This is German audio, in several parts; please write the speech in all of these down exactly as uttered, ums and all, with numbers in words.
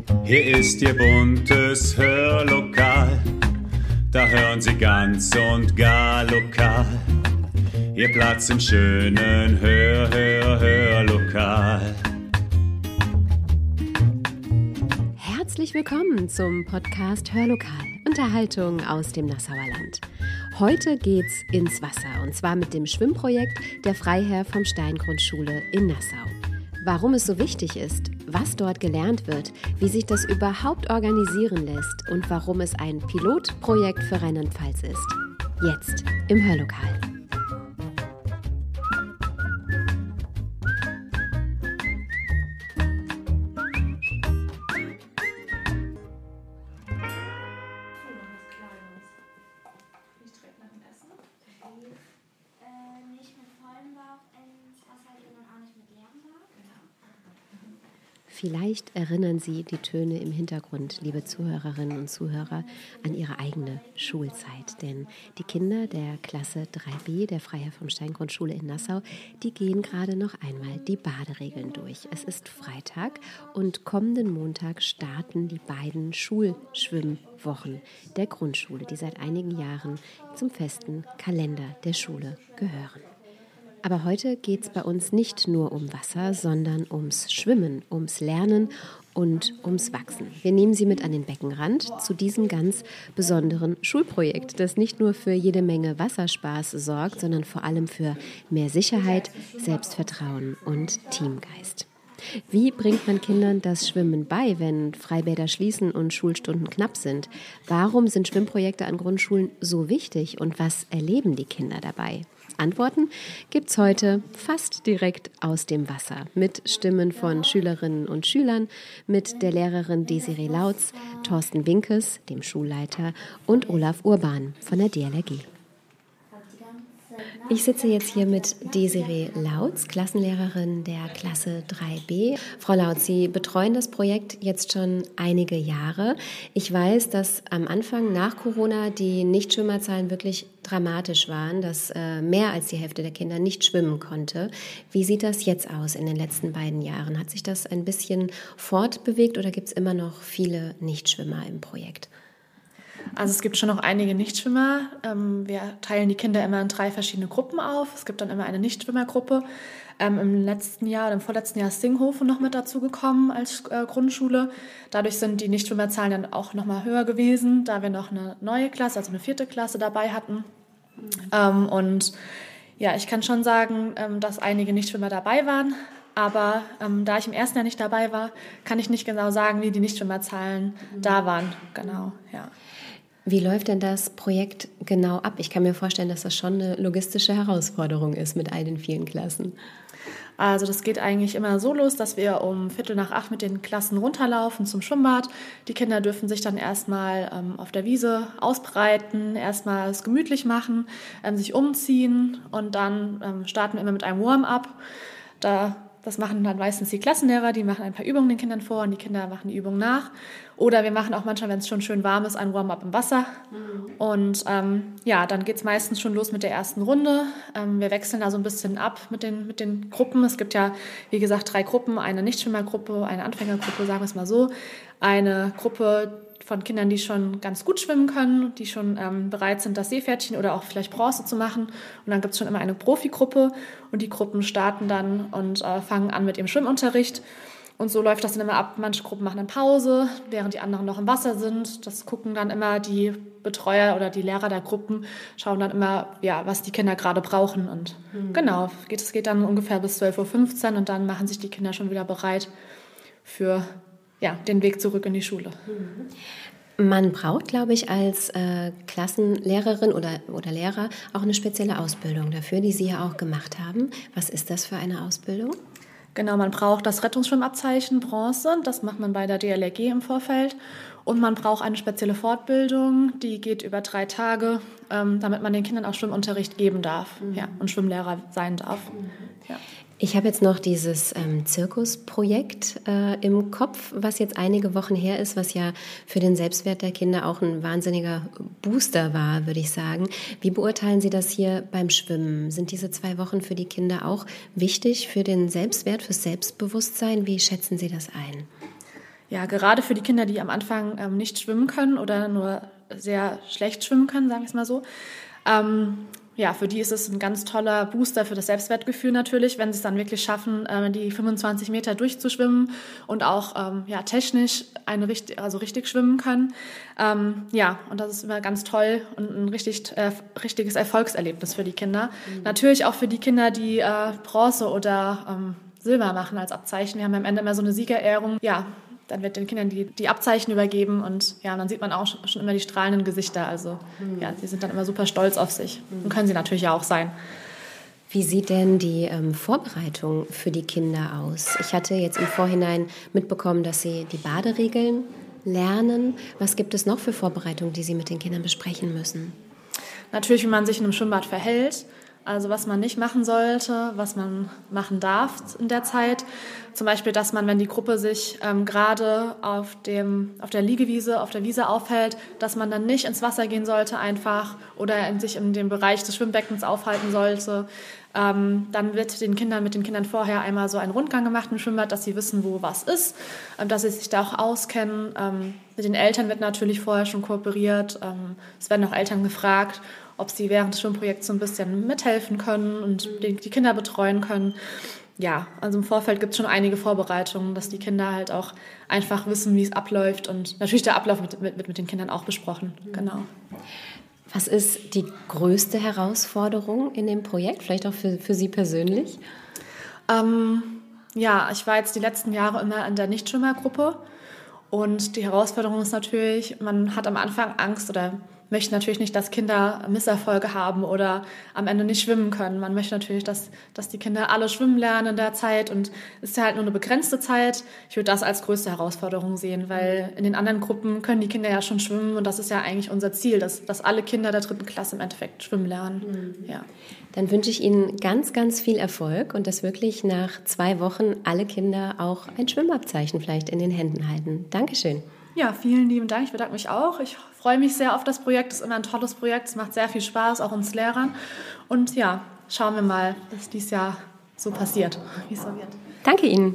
Hier ist Ihr buntes Hörlokal, da hören Sie ganz und gar lokal. Ihr Platz im schönen Hör, Hör, Hörlokal. Herzlich willkommen zum Podcast Hörlokal, Unterhaltung aus dem Nassauer Land. Heute geht's ins Wasser und zwar mit dem Schwimmprojekt der Freiherr vom Stein-Grundschule in Nassau. Warum es so wichtig ist, was dort gelernt wird, wie sich das überhaupt organisieren lässt und warum es ein Pilotprojekt für Rheinland-Pfalz ist. Jetzt im Hörlokal. Vielleicht erinnern Sie die Töne im Hintergrund, liebe Zuhörerinnen und Zuhörer, an Ihre eigene Schulzeit. Denn die Kinder der Klasse drei b der Freiherr vom Stein-Grundschule in Nassau, die gehen gerade noch einmal die Baderegeln durch. Es ist Freitag und kommenden Montag starten die beiden Schulschwimmwochen der Grundschule, die seit einigen Jahren zum festen Kalender der Schule gehören. Aber heute geht es bei uns nicht nur um Wasser, sondern ums Schwimmen, ums Lernen und ums Wachsen. Wir nehmen Sie mit an den Beckenrand zu diesem ganz besonderen Schulprojekt, das nicht nur für jede Menge Wasserspaß sorgt, sondern vor allem für mehr Sicherheit, Selbstvertrauen und Teamgeist. Wie bringt man Kindern das Schwimmen bei, wenn Freibäder schließen und Schulstunden knapp sind? Warum sind Schwimmprojekte an Grundschulen so wichtig und was erleben die Kinder dabei? Antworten gibt's heute fast direkt aus dem Wasser mit Stimmen von Schülerinnen und Schülern, mit der Lehrerin Desiree Lautz, Thorsten Winkes, dem Schulleiter, und Olaf Urban von der D L R G. Ich sitze jetzt hier mit Desiree Lautz, Klassenlehrerin der Klasse drei b. Frau Lautz, Sie betreuen das Projekt jetzt schon einige Jahre. Ich weiß, dass am Anfang nach Corona die Nichtschwimmerzahlen wirklich dramatisch waren, dass äh, mehr als die Hälfte der Kinder nicht schwimmen konnte. Wie sieht das jetzt aus in den letzten beiden Jahren? Hat sich das ein bisschen fortbewegt oder gibt es immer noch viele Nichtschwimmer im Projekt? Also es gibt schon noch einige Nichtschwimmer. Wir teilen die Kinder immer in drei verschiedene Gruppen auf. Es gibt dann immer eine Nichtschwimmergruppe. Im letzten Jahr oder im vorletzten Jahr ist Singhofen noch mit dazu gekommen als Grundschule. Dadurch sind die Nichtschwimmerzahlen dann auch noch mal höher gewesen, da wir noch eine neue Klasse, also eine vierte Klasse dabei hatten. Mhm. Und ja, ich kann schon sagen, dass einige Nichtschwimmer dabei waren. Aber ähm, da ich im ersten Jahr nicht dabei war, kann ich nicht genau sagen, wie die Nichtschwimmerzahlen mhm. da waren. Genau, ja. Wie läuft denn das Projekt genau ab? Ich kann mir vorstellen, dass das schon eine logistische Herausforderung ist mit all den vielen Klassen. Also das geht eigentlich immer so los, dass wir um Viertel nach acht mit den Klassen runterlaufen zum Schwimmbad. Die Kinder dürfen sich dann erstmal ähm, auf der Wiese ausbreiten, erstmal es gemütlich machen, ähm, sich umziehen und dann ähm, starten wir immer mit einem Warm-up. Da Das machen dann meistens die Klassenlehrer, die machen ein paar Übungen den Kindern vor und die Kinder machen die Übungen nach. Oder wir machen auch manchmal, wenn es schon schön warm ist, ein Warm-up im Wasser. Mhm. Und ähm, ja, dann geht es meistens schon los mit der ersten Runde. Ähm, wir wechseln da so ein bisschen ab mit den, mit den Gruppen. Es gibt ja, wie gesagt, drei Gruppen. Eine Nichtschwimmergruppe, eine Anfängergruppe, sagen wir es mal so. Eine Gruppe von Kindern, die schon ganz gut schwimmen können, die schon ähm, bereit sind, das Seepferdchen oder auch vielleicht Bronze zu machen. Und dann gibt es schon immer eine Profigruppe und die Gruppen starten dann und äh, fangen an mit ihrem Schwimmunterricht. Und so läuft das dann immer ab. Manche Gruppen machen dann Pause, während die anderen noch im Wasser sind. Das gucken dann immer die Betreuer oder die Lehrer der Gruppen, schauen dann immer, ja, was die Kinder gerade brauchen. Und mhm. genau, geht, es geht dann ungefähr bis zwölf Uhr fünfzehn und dann machen sich die Kinder schon wieder bereit für ja, den Weg zurück in die Schule. Man braucht, glaube ich, als äh, Klassenlehrerin oder, oder Lehrer auch eine spezielle Ausbildung dafür, die Sie ja auch gemacht haben. Was ist das für eine Ausbildung? Genau, man braucht das Rettungsschwimmabzeichen Bronze, das macht man bei der D L R G im Vorfeld. Und man braucht eine spezielle Fortbildung, die geht über drei Tage, ähm, damit man den Kindern auch Schwimmunterricht geben darf, mhm. ja, und Schwimmlehrer sein darf. Mhm. Ja. Ich habe jetzt noch dieses ähm, Zirkusprojekt äh, im Kopf, was jetzt einige Wochen her ist, was ja für den Selbstwert der Kinder auch ein wahnsinniger Booster war, würde ich sagen. Wie beurteilen Sie das hier beim Schwimmen? Sind diese zwei Wochen für die Kinder auch wichtig für den Selbstwert, fürs Selbstbewusstsein? Wie schätzen Sie das ein? Ja, gerade für die Kinder, die am Anfang ähm, nicht schwimmen können oder nur sehr schlecht schwimmen können, sagen wir es mal so, ähm, ja, für die ist es ein ganz toller Booster für das Selbstwertgefühl natürlich, wenn sie es dann wirklich schaffen, äh, die fünfundzwanzig Meter durchzuschwimmen und auch ähm, ja, technisch eine richtig, also richtig schwimmen können. Ähm, ja, und das ist immer ganz toll und ein richtig, äh, richtiges Erfolgserlebnis für die Kinder. Mhm. Natürlich auch für die Kinder, die äh, Bronze oder ähm, Silber machen als Abzeichen. Wir haben am Ende immer so eine Siegerehrung. Ja, dann wird den Kindern die, die Abzeichen übergeben und ja, und dann sieht man auch schon immer die strahlenden Gesichter. Also mhm. ja, die sind dann immer super stolz auf sich mhm. und können sie natürlich ja auch sein. Wie sieht denn die ähm, Vorbereitung für die Kinder aus? Ich hatte jetzt im Vorhinein mitbekommen, dass sie die Baderegeln lernen. Was gibt es noch für Vorbereitungen, die Sie mit den Kindern besprechen müssen? Natürlich, wie man sich in einem Schwimmbad verhält. Also was man nicht machen sollte, was man machen darf in der Zeit. Zum Beispiel, dass man, wenn die Gruppe sich ähm, gerade auf, dem, auf der Liegewiese, auf der Wiese aufhält, dass man dann nicht ins Wasser gehen sollte einfach oder in sich in dem Bereich des Schwimmbeckens aufhalten sollte. Ähm, dann wird den Kindern mit den Kindern vorher einmal so ein Rundgang gemacht im Schwimmbad, dass sie wissen, wo was ist, ähm, dass sie sich da auch auskennen. Ähm, mit den Eltern wird natürlich vorher schon kooperiert. Ähm, es werden auch Eltern gefragt, ob sie während des Schwimmprojekts so ein bisschen mithelfen können und die, die Kinder betreuen können. Ja, also im Vorfeld gibt es schon einige Vorbereitungen, dass die Kinder halt auch einfach wissen, wie es abläuft und natürlich der Ablauf wird mit, mit, mit den Kindern auch besprochen. Genau. Was ist die größte Herausforderung in dem Projekt, vielleicht auch für, für Sie persönlich? Ähm, ja, ich war jetzt die letzten Jahre immer in der Nichtschwimmergruppe und die Herausforderung ist natürlich, man hat am Anfang Angst oder möchte natürlich nicht, dass Kinder Misserfolge haben oder am Ende nicht schwimmen können. Man möchte natürlich, dass, dass die Kinder alle schwimmen lernen in der Zeit und es ist ja halt nur eine begrenzte Zeit. Ich würde das als größte Herausforderung sehen, weil in den anderen Gruppen können die Kinder ja schon schwimmen und das ist ja eigentlich unser Ziel, dass, dass alle Kinder der dritten Klasse im Endeffekt schwimmen lernen. Mhm. Ja. Dann wünsche ich Ihnen ganz, ganz viel Erfolg und dass wirklich nach zwei Wochen alle Kinder auch ein Schwimmabzeichen vielleicht in den Händen halten. Dankeschön. Ja, vielen lieben Dank. Ich bedanke mich auch. Ich freue mich sehr auf das Projekt. Es ist immer ein tolles Projekt. Es macht sehr viel Spaß, auch uns Lehrern. Und ja, schauen wir mal, was dieses Jahr so passiert, wie es so wird. Danke Ihnen.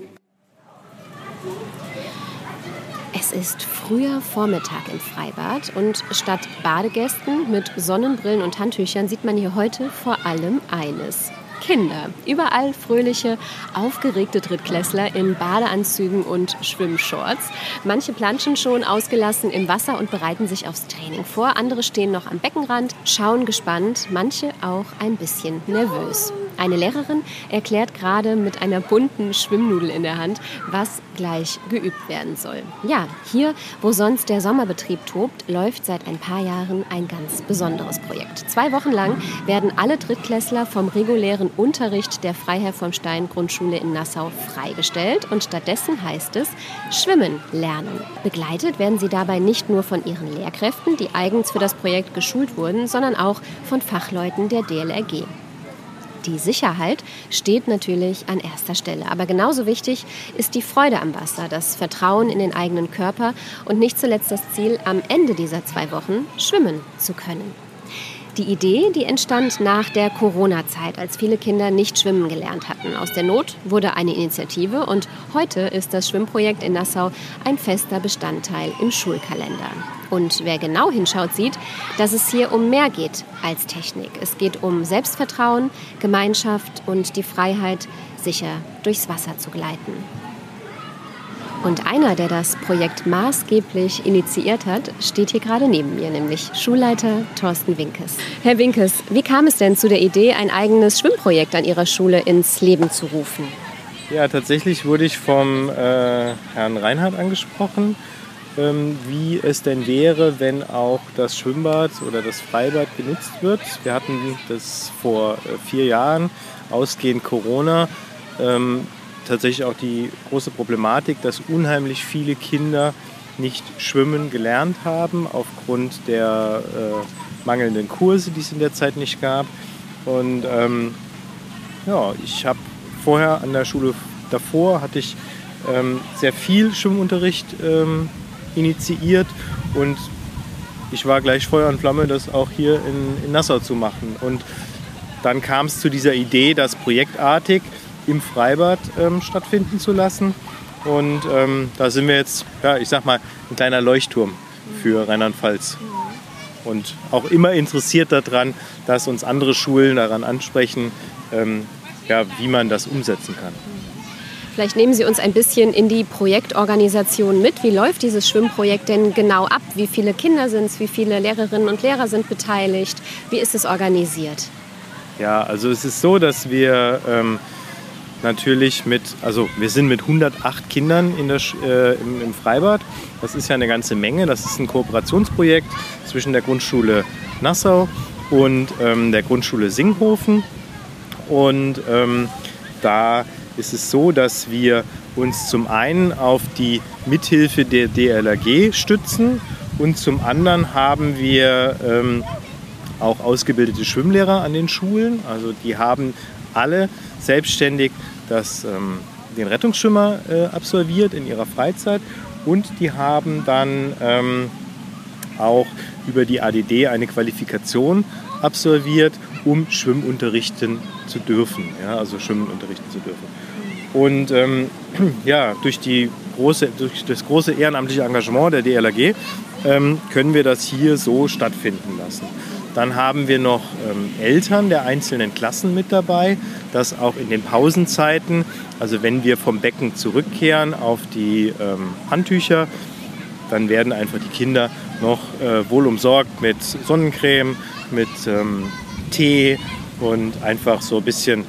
Es ist früher Vormittag im Freibad und statt Badegästen mit Sonnenbrillen und Handtüchern sieht man hier heute vor allem eines: Kinder. Überall fröhliche, aufgeregte Drittklässler in Badeanzügen und Schwimmshorts. Manche planschen schon ausgelassen im Wasser und bereiten sich aufs Training vor. Andere stehen noch am Beckenrand, schauen gespannt, manche auch ein bisschen nervös. Eine Lehrerin erklärt gerade mit einer bunten Schwimmnudel in der Hand, was gleich geübt werden soll. Ja, hier, wo sonst der Sommerbetrieb tobt, läuft seit ein paar Jahren ein ganz besonderes Projekt. Zwei Wochen lang werden alle Drittklässler vom regulären Unterricht der Freiherr vom Stein Grundschule in Nassau freigestellt und stattdessen heißt es Schwimmen lernen. Begleitet werden sie dabei nicht nur von ihren Lehrkräften, die eigens für das Projekt geschult wurden, sondern auch von Fachleuten der D L R G. Die Sicherheit steht natürlich an erster Stelle. Aber genauso wichtig ist die Freude am Wasser, das Vertrauen in den eigenen Körper und nicht zuletzt das Ziel, am Ende dieser zwei Wochen schwimmen zu können. Die Idee, die entstand nach der Corona-Zeit, als viele Kinder nicht schwimmen gelernt hatten. Aus der Not wurde eine Initiative und heute ist das Schwimmprojekt in Nassau ein fester Bestandteil im Schulkalender. Und wer genau hinschaut, sieht, dass es hier um mehr geht als Technik. Es geht um Selbstvertrauen, Gemeinschaft und die Freiheit, sicher durchs Wasser zu gleiten. Und einer, der das Projekt maßgeblich initiiert hat, steht hier gerade neben mir, nämlich Schulleiter Thorsten Winkes. Herr Winkes, wie kam es denn zu der Idee, ein eigenes Schwimmprojekt an Ihrer Schule ins Leben zu rufen? Ja, tatsächlich wurde ich vom äh, Herrn Reinhardt angesprochen, ähm, wie es denn wäre, wenn auch das Schwimmbad oder das Freibad genutzt wird. Wir hatten das vor äh, vier Jahren, ausgehend Corona, ähm, tatsächlich auch die große Problematik, dass unheimlich viele Kinder nicht schwimmen gelernt haben aufgrund der äh, mangelnden Kurse, die es in der Zeit nicht gab. Und ähm, ja, ich habe vorher an der Schule davor hatte ich ähm, sehr viel Schwimmunterricht ähm, initiiert und ich war gleich Feuer und Flamme, das auch hier in, in Nassau zu machen. Und dann kam es zu dieser Idee, das projektartig im Freibad ähm, stattfinden zu lassen. Und ähm, da sind wir jetzt, ja, ich sag mal, ein kleiner Leuchtturm für Rheinland-Pfalz. Und auch immer interessiert daran, dass uns andere Schulen daran ansprechen, ähm, ja, wie man das umsetzen kann. Vielleicht nehmen Sie uns ein bisschen in die Projektorganisation mit. Wie läuft dieses Schwimmprojekt denn genau ab? Wie viele Kinder sind es? Wie viele Lehrerinnen und Lehrer sind beteiligt? Wie ist es organisiert? Ja, also es ist so, dass wir ähm, natürlich mit, also wir sind mit hundertacht Kindern in der, äh, im, im Freibad. Das ist ja eine ganze Menge. Das ist ein Kooperationsprojekt zwischen der Grundschule Nassau und ähm, der Grundschule Singhofen. Und ähm, da ist es so, dass wir uns zum einen auf die Mithilfe der D L R G stützen und zum anderen haben wir ähm, auch ausgebildete Schwimmlehrer an den Schulen. Also die haben alle selbstständig das, ähm, den Rettungsschwimmer äh, absolviert in ihrer Freizeit und die haben dann ähm, auch über die A D D eine Qualifikation absolviert, um Schwimmunterrichten zu dürfen, ja, also Schwimmen unterrichten zu dürfen. Und ähm, ja, durch, die große, durch das große ehrenamtliche Engagement der D L R G ähm, können wir das hier so stattfinden lassen. Dann haben wir noch ähm, Eltern der einzelnen Klassen mit dabei, dass auch in den Pausenzeiten, also wenn wir vom Becken zurückkehren auf die ähm, Handtücher, dann werden einfach die Kinder noch äh, wohl umsorgt mit Sonnencreme, mit ähm, Tee und einfach so ein bisschen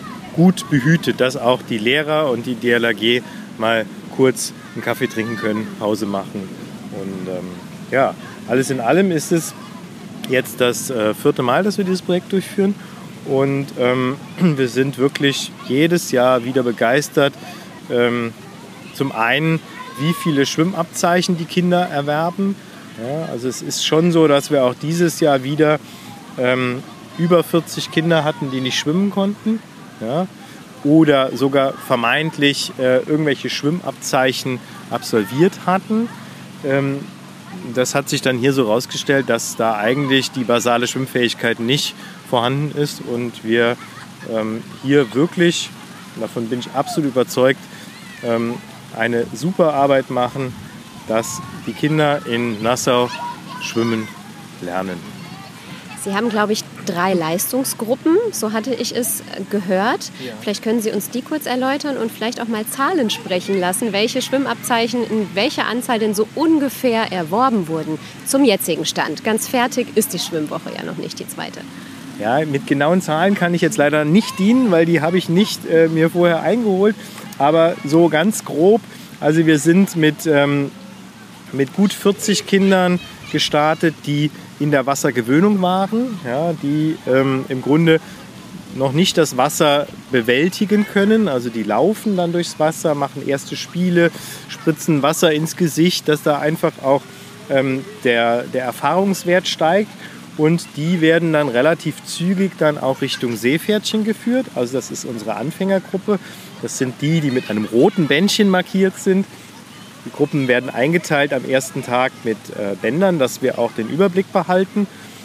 gut behütet, dass auch die Lehrer und die D L R G mal kurz einen Kaffee trinken können, Pause machen. Und ähm, ja, alles in allem ist es jetzt das äh, vierte Mal, dass wir dieses Projekt durchführen. Und ähm, wir sind wirklich jedes Jahr wieder begeistert. Ähm, zum einen, wie viele Schwimmabzeichen die Kinder erwerben. Ja, also es ist schon so, dass wir auch dieses Jahr wieder ähm, über vierzig Kinder hatten, die nicht schwimmen konnten. Ja, oder sogar vermeintlich äh, irgendwelche Schwimmabzeichen absolviert hatten. Ähm, das hat sich dann hier so rausgestellt, dass da eigentlich die basale Schwimmfähigkeit nicht vorhanden ist und wir ähm, hier wirklich, davon bin ich absolut überzeugt, ähm, eine super Arbeit machen, dass die Kinder in Nassau schwimmen lernen. Sie haben, glaube ich, drei Leistungsgruppen, so hatte ich es gehört. Ja. Vielleicht können Sie uns die kurz erläutern und vielleicht auch mal Zahlen sprechen lassen, welche Schwimmabzeichen in welcher Anzahl denn so ungefähr erworben wurden zum jetzigen Stand. Ganz fertig ist die Schwimmwoche ja noch nicht, die zweite. Ja, mit genauen Zahlen kann ich jetzt leider nicht dienen, weil die habe ich nicht äh, mir vorher eingeholt. Aber so ganz grob, also wir sind mit, ähm, mit gut vierzig Kindern gestartet, die in der Wassergewöhnung waren, ja, die ähm, im Grunde noch nicht das Wasser bewältigen können. Also die laufen dann durchs Wasser, machen erste Spiele, spritzen Wasser ins Gesicht, dass da einfach auch ähm, der, der Erfahrungswert steigt. Und die werden dann relativ zügig dann auch Richtung Seepferdchen geführt. Also das ist unsere Anfängergruppe. Das sind die, die mit einem roten Bändchen markiert sind. Die Gruppen werden eingeteilt am ersten Tag mit äh, Bändern, dass wir auch den Überblick behalten.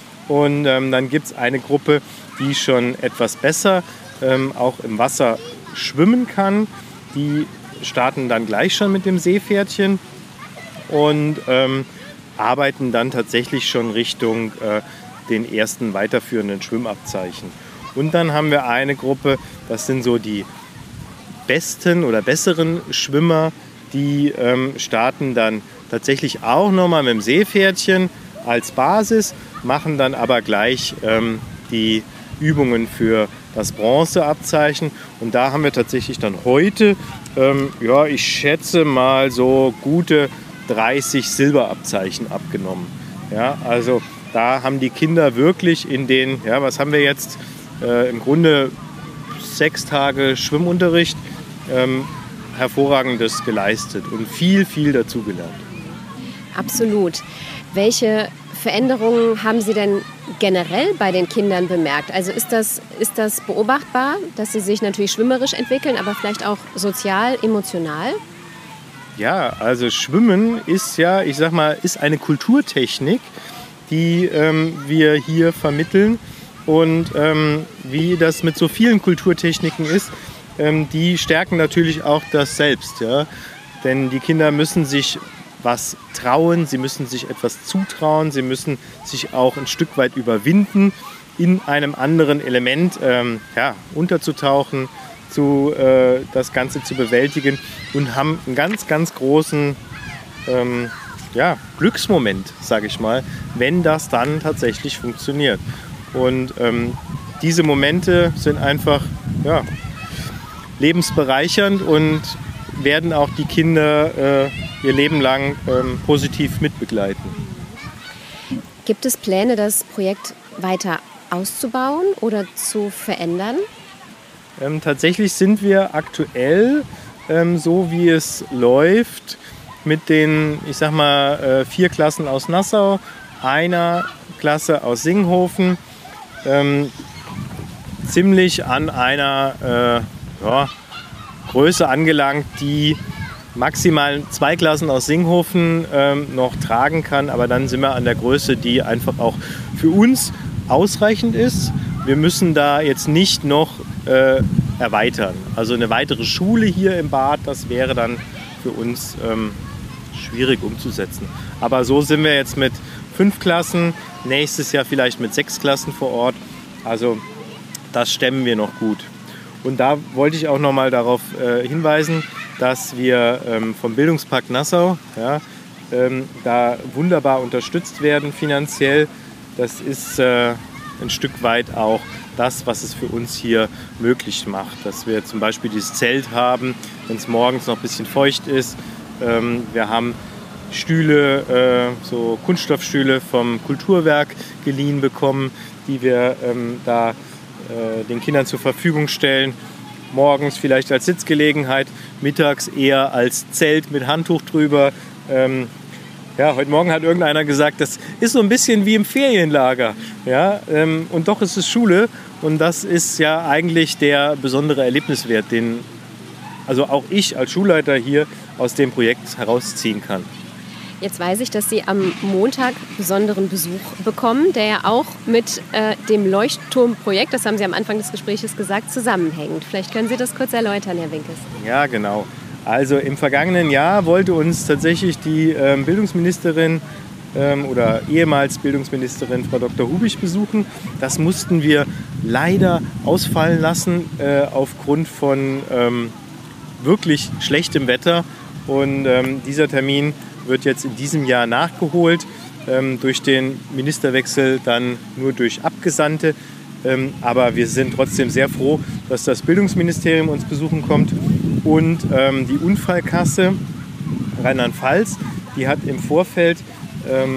Und ähm, dann gibt es eine Gruppe, die schon etwas besser ähm, auch im Wasser schwimmen kann. Die starten dann gleich schon mit dem Seepferdchen und ähm, arbeiten dann tatsächlich schon Richtung äh, den ersten weiterführenden Schwimmabzeichen. Und dann haben wir eine Gruppe, das sind so die besten oder besseren Schwimmer, die ähm, starten dann tatsächlich auch nochmal mit dem Seepferdchen als Basis, machen dann aber gleich ähm, die Übungen für das Bronzeabzeichen. Und da haben wir tatsächlich dann heute, ähm, ja, ich schätze mal so gute dreißig Silberabzeichen abgenommen. Ja, also da haben die Kinder wirklich in den, ja, was haben wir jetzt, äh, im Grunde sechs Tage Schwimmunterricht, ähm, Hervorragendes geleistet und viel, viel dazugelernt. Absolut. Welche Veränderungen haben Sie denn generell bei den Kindern bemerkt? Also ist das, ist das beobachtbar, dass sie sich natürlich schwimmerisch entwickeln, aber vielleicht auch sozial, emotional? Ja, also Schwimmen ist ja, ich sag mal, ist eine Kulturtechnik, die ähm, wir hier vermitteln. Und ähm, wie das mit so vielen Kulturtechniken ist, ähm, die stärken natürlich auch das Selbst. Ja? Denn die Kinder müssen sich was trauen, sie müssen sich etwas zutrauen, sie müssen sich auch ein Stück weit überwinden, in einem anderen Element ähm, ja, unterzutauchen, zu, äh, das Ganze zu bewältigen und haben einen ganz, ganz großen ähm, ja, Glücksmoment, sage ich mal, wenn das dann tatsächlich funktioniert. Und ähm, diese Momente sind einfach ja, lebensbereichernd und werden auch die Kinder äh, ihr Leben lang ähm, positiv mitbegleiten. Gibt es Pläne, das Projekt weiter auszubauen oder zu verändern? Ähm, tatsächlich sind wir aktuell, ähm, so wie es läuft, mit den, ich sag mal, äh, vier Klassen aus Nassau, einer Klasse aus Singhofen, ähm, ziemlich an einer äh, ja, Größe angelangt, die maximal zwei Klassen aus Singhofen ähm, noch tragen kann. Aber dann sind wir an der Größe, die einfach auch für uns ausreichend ist. Wir müssen da jetzt nicht noch äh, erweitern. Also eine weitere Schule hier im Bad, das wäre dann für uns ähm, schwierig umzusetzen. Aber so sind wir jetzt mit fünf Klassen, nächstes Jahr vielleicht mit sechs Klassen vor Ort. Also das stemmen wir noch gut. Und da wollte ich auch noch mal darauf äh, hinweisen, dass wir ähm, vom Bildungspakt Nassau ja, ähm, da wunderbar unterstützt werden finanziell. Das ist äh, ein Stück weit auch das, was es für uns hier möglich macht. Dass wir zum Beispiel dieses Zelt haben, wenn es morgens noch ein bisschen feucht ist. Ähm, wir haben Stühle, äh, so Kunststoffstühle vom Kulturwerk geliehen bekommen, die wir ähm, da äh, den Kindern zur Verfügung stellen. Morgens vielleicht als Sitzgelegenheit, mittags eher als Zelt mit Handtuch drüber. Ähm, ja, heute Morgen hat irgendeiner gesagt, das ist so ein bisschen wie im Ferienlager. Ja, ähm, und doch ist es Schule und das ist ja eigentlich der besondere Erlebniswert, den also auch ich als Schulleiter hier aus dem Projekt herausziehen kann. Jetzt weiß ich, dass Sie am Montag besonderen Besuch bekommen, der ja auch mit äh, dem Leuchtturmprojekt, das haben Sie am Anfang des Gesprächs gesagt, zusammenhängt. Vielleicht können Sie das kurz erläutern, Herr Winkes. Ja, genau. Also im vergangenen Jahr wollte uns tatsächlich die ähm, Bildungsministerin ähm, oder ehemals Bildungsministerin Frau Doktor Hubich besuchen. Das mussten wir leider ausfallen lassen äh, aufgrund von ähm, wirklich schlechtem Wetter. Und ähm, dieser Termin wird jetzt in diesem Jahr nachgeholt, ähm, durch den Ministerwechsel dann nur durch Abgesandte. Ähm, aber wir sind trotzdem sehr froh, dass das Bildungsministerium uns besuchen kommt. Und ähm, die Unfallkasse Rheinland-Pfalz, die hat im Vorfeld ähm,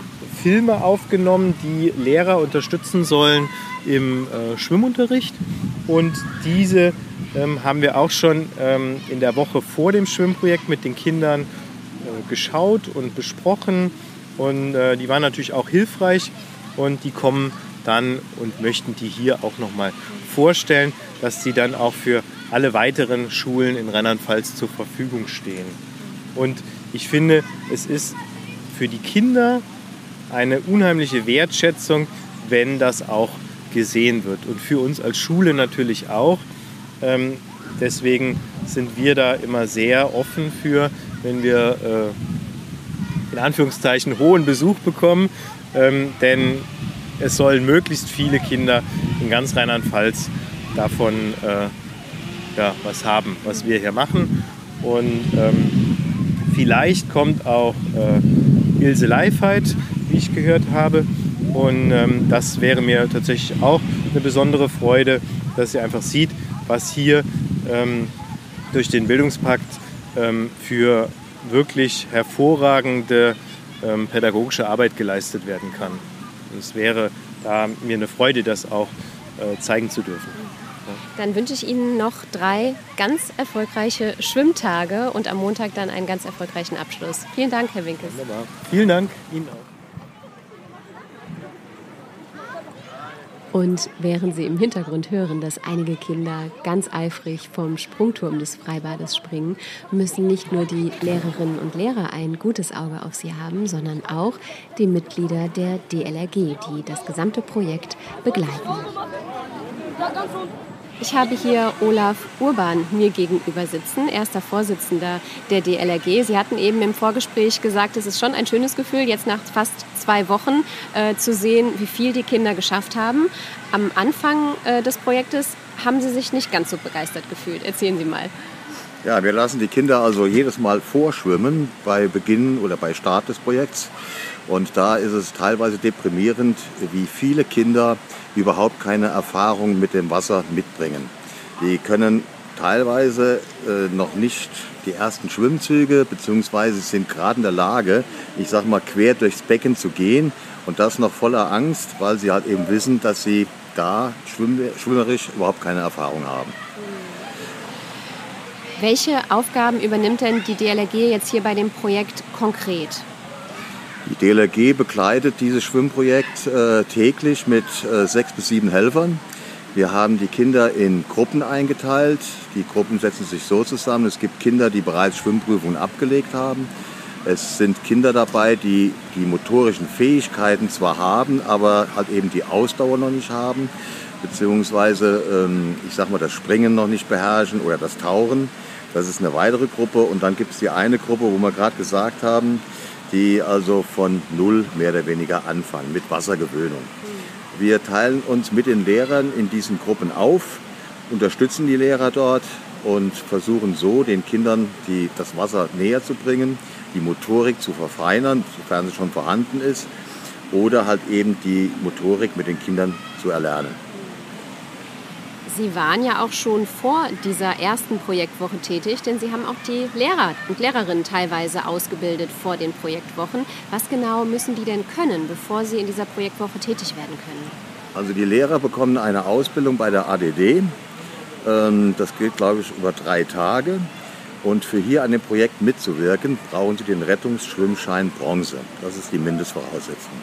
Filme aufgenommen, die Lehrer unterstützen sollen im äh, Schwimmunterricht. Und diese ähm, haben wir auch schon ähm, in der Woche vor dem Schwimmprojekt mit den Kindern äh, geschaut und besprochen. Und äh, die waren natürlich auch hilfreich. Und die kommen dann und möchten die hier auch nochmal vorstellen, dass sie dann auch für alle weiteren Schulen in Rheinland-Pfalz zur Verfügung stehen. Und ich finde, es ist für die Kinder eine unheimliche Wertschätzung, wenn das auch gesehen wird. Und für uns als Schule natürlich auch. Ähm, deswegen sind wir da immer sehr offen für, wenn wir äh, in Anführungszeichen hohen Besuch bekommen. Ähm, denn es sollen möglichst viele Kinder in ganz Rheinland-Pfalz davon äh, ja, was haben, was wir hier machen. Und ähm, vielleicht kommt auch äh, Ilse Leifheit, wie ich gehört habe. Und ähm, das wäre mir tatsächlich auch eine besondere Freude, dass sie einfach sieht, was hier ähm, durch den Bildungspakt ähm, für wirklich hervorragende ähm, pädagogische Arbeit geleistet werden kann. Und es wäre da mir eine Freude, das auch äh, zeigen zu dürfen. Ja. Dann wünsche ich Ihnen noch drei ganz erfolgreiche Schwimmtage und am Montag dann einen ganz erfolgreichen Abschluss. Vielen Dank, Herr Winkes. Wunderbar. Vielen Dank Ihnen auch. Und während Sie im Hintergrund hören, dass einige Kinder ganz eifrig vom Sprungturm des Freibades springen, müssen nicht nur die Lehrerinnen und Lehrer ein gutes Auge auf sie haben, sondern auch die Mitglieder der D L R G, die das gesamte Projekt begleiten. Ich habe hier Olaf Urban mir gegenüber sitzen, erster Vorsitzender der D L R G. Sie hatten eben im Vorgespräch gesagt, es ist schon ein schönes Gefühl, jetzt nach fast zwei Wochen äh, zu sehen, wie viel die Kinder geschafft haben. Am Anfang äh, des Projektes haben Sie sich nicht ganz so begeistert gefühlt. Erzählen Sie mal. Ja, wir lassen die Kinder also jedes Mal vorschwimmen bei Beginn oder bei Start des Projekts. Und da ist es teilweise deprimierend, wie viele Kinder überhaupt keine Erfahrung mit dem Wasser mitbringen. Die können teilweise äh, noch nicht die ersten Schwimmzüge, beziehungsweise sind gerade in der Lage, ich sag mal, quer durchs Becken zu gehen. Und das noch voller Angst, weil sie halt eben wissen, dass sie da schwimm- schwimmerisch überhaupt keine Erfahrung haben. Welche Aufgaben übernimmt denn die D L R G jetzt hier bei dem Projekt konkret? Die D L R G begleitet dieses Schwimmprojekt äh, täglich mit äh, sechs bis sieben Helfern. Wir haben die Kinder in Gruppen eingeteilt. Die Gruppen setzen sich so zusammen. Es gibt Kinder, die bereits Schwimmprüfungen abgelegt haben. Es sind Kinder dabei, die die motorischen Fähigkeiten zwar haben, aber halt eben die Ausdauer noch nicht haben, beziehungsweise ähm, ich sag mal, das Springen noch nicht beherrschen oder das Tauchen. Das ist eine weitere Gruppe. Und dann gibt es die eine Gruppe, wo wir gerade gesagt haben, die also von null mehr oder weniger anfangen, mit Wassergewöhnung. Wir teilen uns mit den Lehrern in diesen Gruppen auf, unterstützen die Lehrer dort und versuchen so, den Kindern die, das Wasser näher zu bringen, die Motorik zu verfeinern, sofern sie schon vorhanden ist, oder halt eben die Motorik mit den Kindern zu erlernen. Sie waren ja auch schon vor dieser ersten Projektwoche tätig, denn Sie haben auch die Lehrer und Lehrerinnen teilweise ausgebildet vor den Projektwochen. Was genau müssen die denn können, bevor sie in dieser Projektwoche tätig werden können? Also die Lehrer bekommen eine Ausbildung bei der A D D. Das geht, glaube ich, über drei Tage. Und für hier an dem Projekt mitzuwirken, brauchen sie den Rettungsschwimmschein Bronze. Das ist die Mindestvoraussetzung.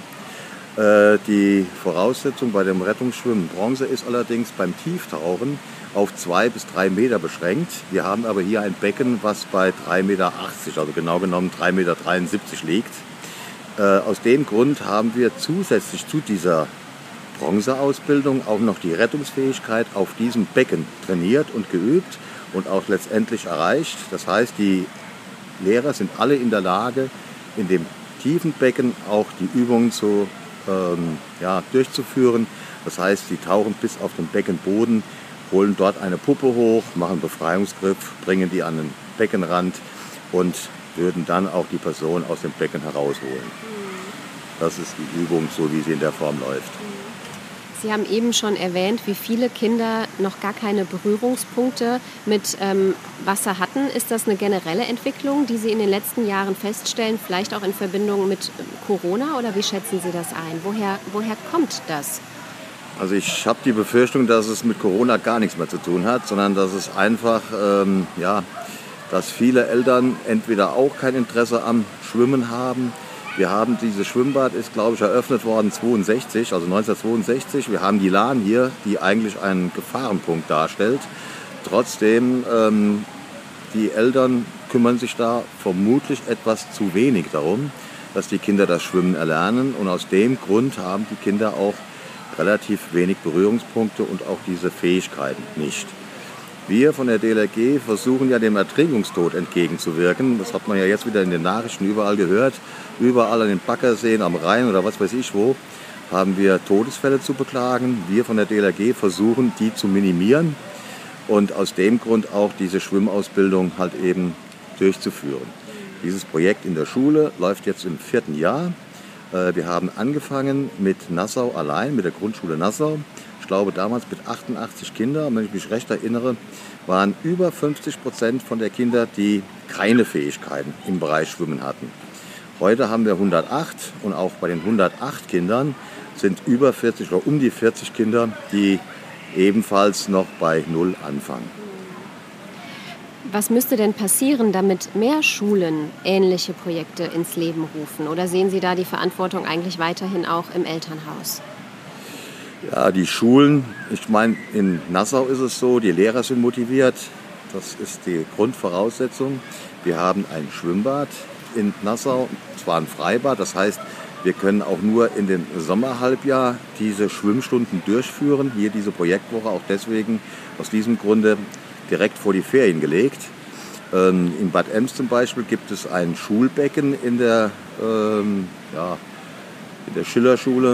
Die Voraussetzung bei dem Rettungsschwimmen Bronze ist allerdings beim Tieftauchen auf zwei bis drei Meter beschränkt. Wir haben aber hier ein Becken, was bei drei Meter achtzig, also genau genommen drei Meter dreiundsiebzig liegt. Aus dem Grund haben wir zusätzlich zu dieser Bronzeausbildung auch noch die Rettungsfähigkeit auf diesem Becken trainiert und geübt und auch letztendlich erreicht. Das heißt, die Lehrer sind alle in der Lage, in dem tiefen Becken auch die Übungen zu ähm, ja, durchzuführen. Das heißt, sie tauchen bis auf den Beckenboden, holen dort eine Puppe hoch, machen Befreiungsgriff, bringen die an den Beckenrand und würden dann auch die Person aus dem Becken herausholen. Das ist die Übung, so wie sie in der Form läuft. Sie haben eben schon erwähnt, wie viele Kinder noch gar keine Berührungspunkte mit ähm, Wasser hatten. Ist das eine generelle Entwicklung, die Sie in den letzten Jahren feststellen, vielleicht auch in Verbindung mit Corona, oder wie schätzen Sie das ein? Woher, woher kommt das? Also ich habe die Befürchtung, dass es mit Corona gar nichts mehr zu tun hat, sondern dass es einfach, ähm, ja, dass viele Eltern entweder auch kein Interesse am Schwimmen haben. Wir haben dieses Schwimmbad, ist glaube ich eröffnet worden zweiundsechzig, also neunzehnhundertzweiundsechzig. Wir haben die Lahn hier, die eigentlich einen Gefahrenpunkt darstellt. Trotzdem, ähm, die Eltern kümmern sich da vermutlich etwas zu wenig darum, dass die Kinder das Schwimmen erlernen. Und aus dem Grund haben die Kinder auch relativ wenig Berührungspunkte und auch diese Fähigkeiten nicht. Wir von der D L R G versuchen ja dem Ertrinkungstod entgegenzuwirken. Das hat man ja jetzt wieder in den Nachrichten überall gehört. Überall an den Baggerseen, am Rhein oder was weiß ich wo, haben wir Todesfälle zu beklagen. Wir von der D L R G versuchen, die zu minimieren und aus dem Grund auch diese Schwimmausbildung halt eben durchzuführen. Dieses Projekt in der Schule läuft jetzt im vierten Jahr. Wir haben angefangen mit Nassau allein, mit der Grundschule Nassau. Ich glaube damals mit achtundachtzig Kindern, wenn ich mich recht erinnere, waren über fünfzig Prozent von der Kinder, die keine Fähigkeiten im Bereich Schwimmen hatten. Heute haben wir hundertacht und auch bei den hundertacht Kindern sind über vierzig oder um die vierzig Kinder, die ebenfalls noch bei Null anfangen. Was müsste denn passieren, damit mehr Schulen ähnliche Projekte ins Leben rufen? Oder sehen Sie da die Verantwortung eigentlich weiterhin auch im Elternhaus? Ja, die Schulen, ich meine, in Nassau ist es so, die Lehrer sind motiviert. Das ist die Grundvoraussetzung. Wir haben ein Schwimmbad in Nassau, zwar ein Freibad, das heißt, Wir können auch nur in dem Sommerhalbjahr diese Schwimmstunden durchführen. Hier diese Projektwoche auch deswegen aus diesem Grunde direkt vor die Ferien gelegt. Ähm, in Bad Ems zum Beispiel gibt es ein Schulbecken in der, ähm, ja, in der Schillerschule.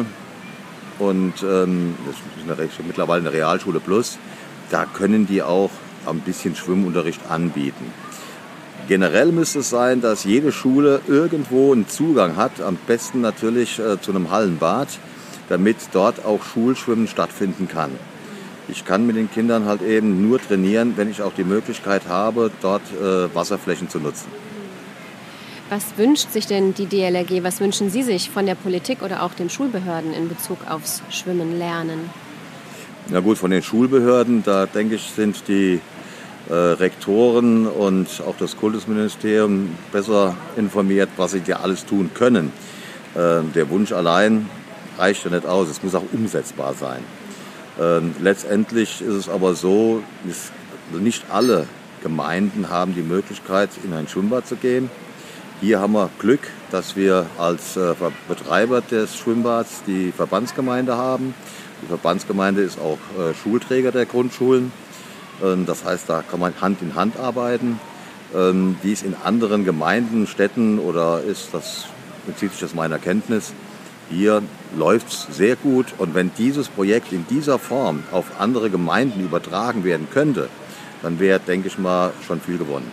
Und ähm, das ist eine, mittlerweile eine Realschule Plus. Da können die auch ein bisschen Schwimmunterricht anbieten. Generell müsste es sein, dass jede Schule irgendwo einen Zugang hat, am besten natürlich äh, zu einem Hallenbad, damit dort auch Schulschwimmen stattfinden kann. Ich kann mit den Kindern halt eben nur trainieren, wenn ich auch die Möglichkeit habe, dort äh, Wasserflächen zu nutzen. Was wünscht sich denn die D L R G, was wünschen Sie sich von der Politik oder auch den Schulbehörden in Bezug aufs Schwimmen lernen? Na gut, von den Schulbehörden, da denke ich, sind die äh, Rektoren und auch das Kultusministerium besser informiert, was sie ja alles tun können. Äh, der Wunsch allein reicht ja nicht aus, es muss auch umsetzbar sein. Äh, letztendlich ist es aber so, ist, nicht alle Gemeinden haben die Möglichkeit, in ein Schwimmbad zu gehen. Hier haben wir Glück, dass wir als äh, Betreiber des Schwimmbads die Verbandsgemeinde haben. Die Verbandsgemeinde ist auch äh, Schulträger der Grundschulen. Ähm, das heißt, da kann man Hand in Hand arbeiten. Ähm, wie es in anderen Gemeinden, Städten oder ist, das bezieht sich aus meiner Kenntnis. Hier läuft es sehr gut. Und wenn dieses Projekt in dieser Form auf andere Gemeinden übertragen werden könnte, dann wäre, denke ich mal, schon viel gewonnen.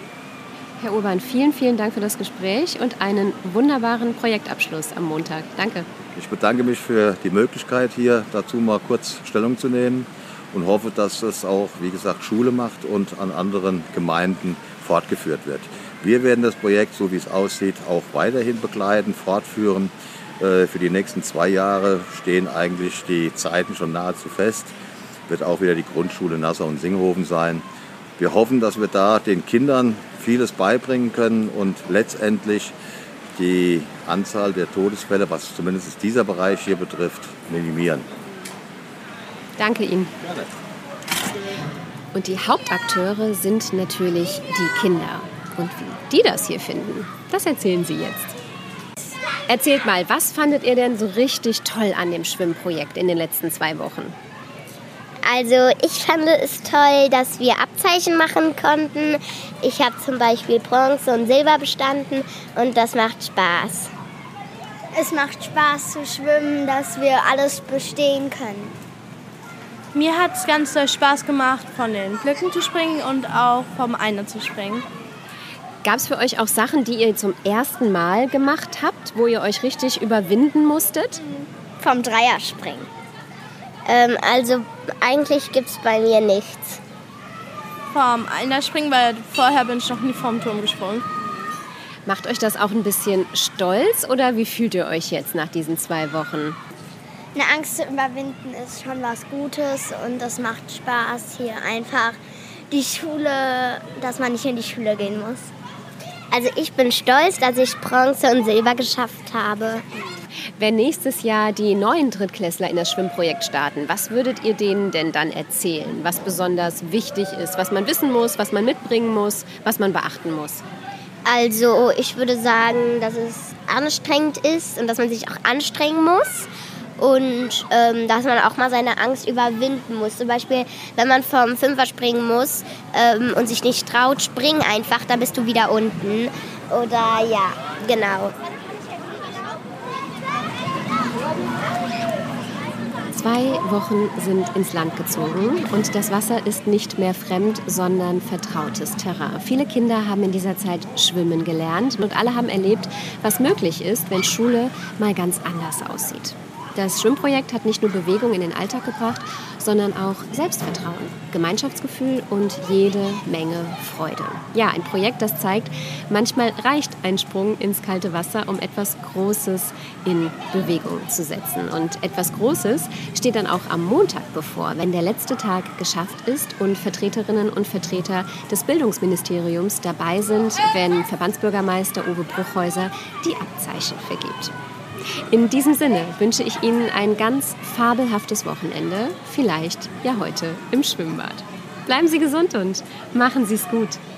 Herr Urban, vielen, vielen Dank für das Gespräch und einen wunderbaren Projektabschluss am Montag. Danke. Ich bedanke mich für die Möglichkeit, hier dazu mal kurz Stellung zu nehmen und hoffe, dass es auch, wie gesagt, Schule macht und an anderen Gemeinden fortgeführt wird. Wir werden das Projekt, so wie es aussieht, auch weiterhin begleiten, fortführen. Für die nächsten zwei Jahre stehen eigentlich die Zeiten schon nahezu fest. Wird auch wieder die Grundschule Nassau und Singhofen sein. Wir hoffen, dass wir da den Kindern vieles beibringen können und letztendlich die Anzahl der Todesfälle, was zumindest dieser Bereich hier betrifft, minimieren. Danke Ihnen. Gerne. Und die Hauptakteure sind natürlich die Kinder. Und wie die das hier finden, das erzählen Sie jetzt. Erzählt mal, was fandet ihr denn so richtig toll an dem Schwimmprojekt in den letzten zwei Wochen? Also ich fand es toll, dass wir Abzeichen machen konnten. Ich habe zum Beispiel Bronze und Silber bestanden und das macht Spaß. Es macht Spaß zu schwimmen, dass wir alles bestehen können. Mir hat es ganz doll Spaß gemacht, von den Blöcken zu springen und auch vom Einer zu springen. Gab es für euch auch Sachen, die ihr zum ersten Mal gemacht habt, wo ihr euch richtig überwinden musstet? Vom Dreierspringen. Ähm, also eigentlich gibt es bei mir nichts. Vom Einerspringen, weil vorher bin ich noch nie vom Turm gesprungen. Macht euch das auch ein bisschen stolz oder wie fühlt ihr euch jetzt nach diesen zwei Wochen? Eine Angst zu überwinden ist schon was Gutes und es macht Spaß hier einfach die Schule, dass man nicht in die Schule gehen muss. Also ich bin stolz, dass ich Bronze und Silber geschafft habe. Wenn nächstes Jahr die neuen Drittklässler in das Schwimmprojekt starten, was würdet ihr denen denn dann erzählen, was besonders wichtig ist, was man wissen muss, was man mitbringen muss, was man beachten muss? Also ich würde sagen, dass es anstrengend ist und dass man sich auch anstrengen muss. Und ähm, dass man auch mal seine Angst überwinden muss. Zum Beispiel, wenn man vom Fünfer springen muss ähm, und sich nicht traut, spring einfach, dann bist du wieder unten. Oder ja, genau. Zwei Wochen sind ins Land gezogen und das Wasser ist nicht mehr fremd, sondern vertrautes Terrain. Viele Kinder haben in dieser Zeit schwimmen gelernt und alle haben erlebt, was möglich ist, wenn Schule mal ganz anders aussieht. Das Schwimmprojekt hat nicht nur Bewegung in den Alltag gebracht, sondern auch Selbstvertrauen, Gemeinschaftsgefühl und jede Menge Freude. Ja, ein Projekt, das zeigt, manchmal reicht ein Sprung ins kalte Wasser, um etwas Großes in Bewegung zu setzen. Und etwas Großes steht dann auch am Montag bevor, wenn der letzte Tag geschafft ist und Vertreterinnen und Vertreter des Bildungsministeriums dabei sind, wenn Verbandsbürgermeister Uwe Bruchhäuser die Abzeichen vergibt. In diesem Sinne wünsche ich Ihnen ein ganz fabelhaftes Wochenende, vielleicht ja heute im Schwimmbad. Bleiben Sie gesund und machen Sie es gut.